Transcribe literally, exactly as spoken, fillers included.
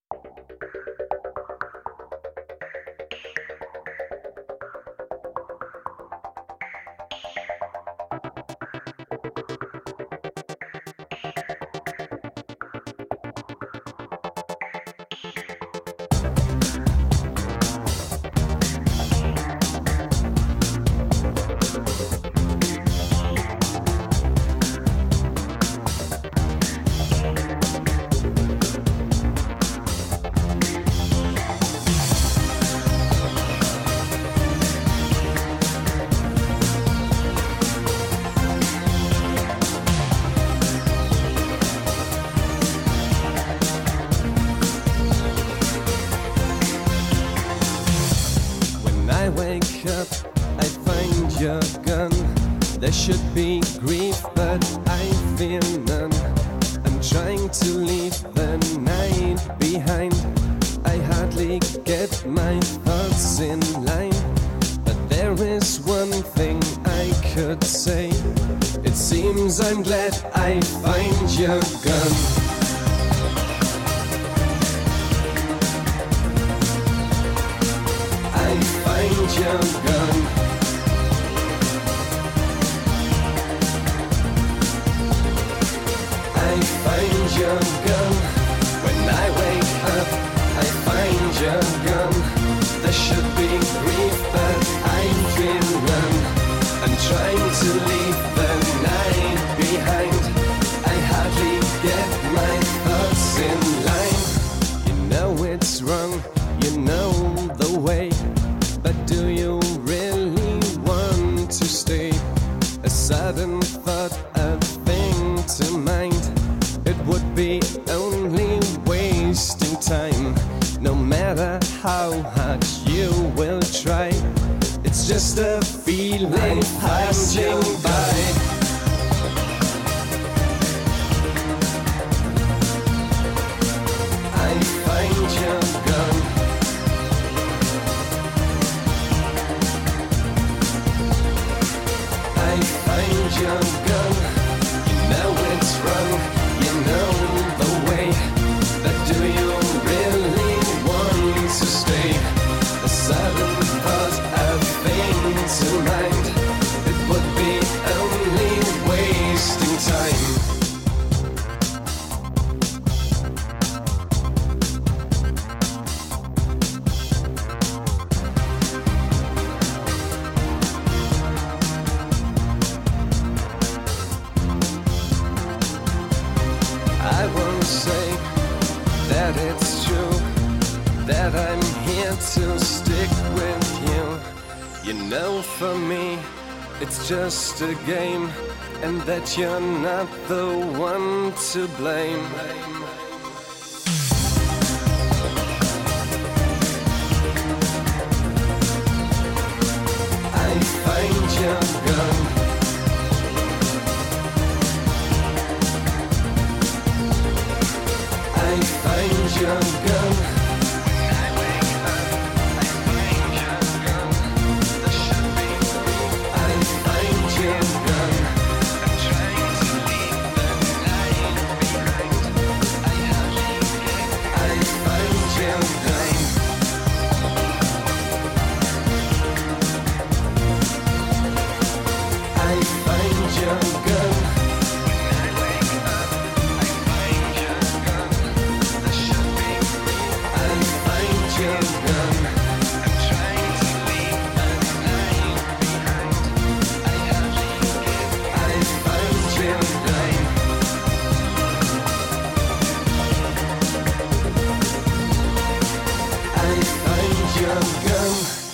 I wake up, I find your gun. There should be grief, but I feel none. I'm trying to leave the night behind. I hardly get my thoughts in line. But there is one thing I could say. It seems I'm glad I find your gun. Find your gun. I find your gun. When I wake up, I find your gun. There should be grief, but I feel none. I'm trying to leave the night behind. I hardly get my thoughts in line. You know it's wrong, you know the way. But do you really want to stay? A sudden thought, a thing to mind. It would be only wasting time. No matter how hard you will try, it's just a feeling passing by. I find your gun. I find your gun. You know it's wrong, you know the way. But do you really want to stay? A sudden thought, a thing to mind. It would be only wasting time. I won't say that it's true, that I'm here to stick with you. You know for me, it's just a game, and that you're not the one to blame. I find your gun. I find your gun. I wake up, I find your gun. There should be grief. I find your gun. I'm trying to leave the night behind. I hardly get. I find your gun. I find your gun. When I wake up, I find your gun. There should be grief. I find your gun. I'm trying to leave the night behind. I hardly get. I find your gun. I find your gun.